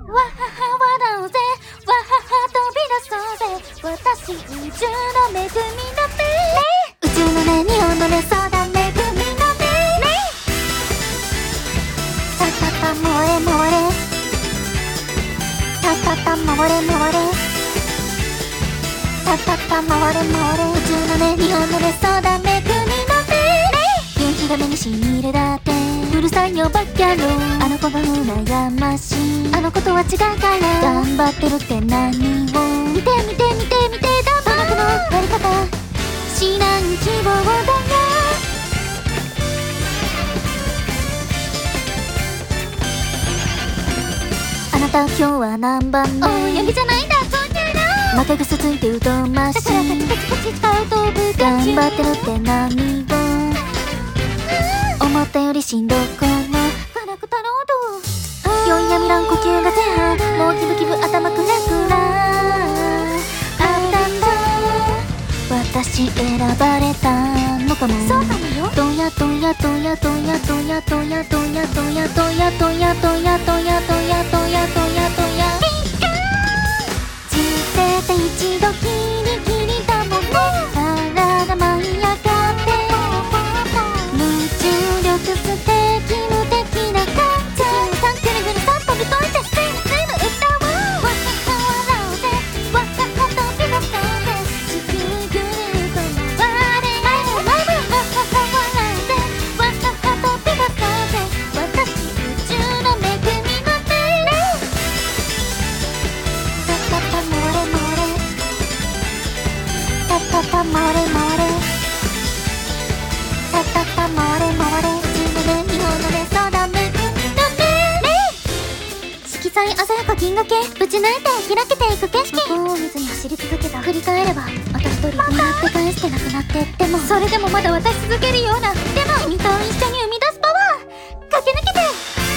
わはは笑うぜ、わはは飛び出そうぜ、私宇宙の恵みの目、宇宙の音に踊れそうだ恵みの目、タタタモレモレ、タタタモレモレ、タタタモレモレ、宇宙の音に踊れそうだ恵みの目、夕日が目にしみるだってうるさいよバカ野郎、あの子が羨ましい、あの子とは違うから頑張ってるって何を見て見て見て見てだ、その子のやり方知らん希望だよ、あなた今日は何番目、おやりじゃないんだそんなの、負け癖ついて疎ましい、だからカチカチカチ使うと部活頑張ってるって何を思ったよりしんどくもガラクタロード、酔いやみらん呼吸が前半、もうキブキブ頭クラクラ、あったんだ私選ばれたのかも、そうかもよ、どやどやどやどやどやどやどやどやどやどやどやどやどやどやどやどや、人生で一度きりきりだもんね、体舞い上がって素敵無敵な感じ、さんぐるぐるさ飛び越えてスイムスイム歌おう、わはは笑うぜ、わはは飛び出そうぜ、地球ぐるっと回れ、わはは笑うぜ、わはは飛び出そうぜ、私宇宙の恵みの目、タタタモレモレ、タタタモレモレ、タタタモレモレ、色彩鮮やか銀河系ぶち抜いて開けていく景色、向こうを見ずに走り続けた、振り返ればまた一人もらって返してなくなってっても、それでもまだ渡し続けるような、でも君と一緒に生み出すパワー駆け抜けて、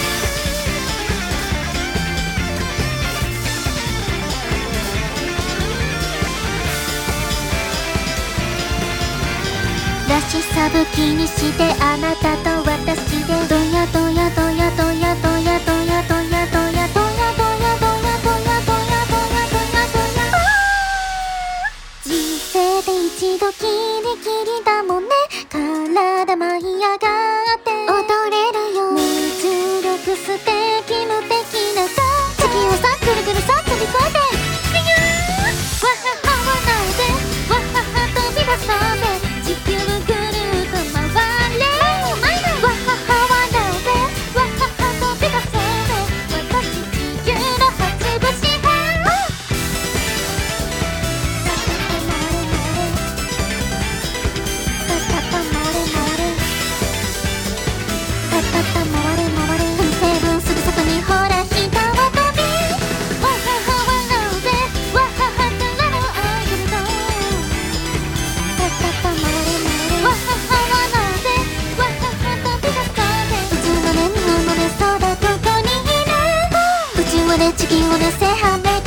らしさ武器にしてあなたと私でどやどやどやどやどやどやどやどやどやどやどやどやどやどやどや、人生で一度きりきりだもんね、体舞い上がって踊れるよ、無重力素敵無敵なさ、地球をさぐるぐるさ飛び越えてピュー、わはは笑うぜ、わはは飛び出そうぜ、地球ぐるっと回れ、わはは笑うぜ、わはは飛び出そうぜ、私地球の八分四半、タタタモレモレ、タタタモレモレ、海成分すぐそこにほら人は飛び、わはは笑うぜ、わははからのアイドルだ、タタタモレモレ、わはは笑うぜ、わはは飛び出そうぜ、宇宙の音に生まれそうだここにいる、宇宙まで地球を乗せはめ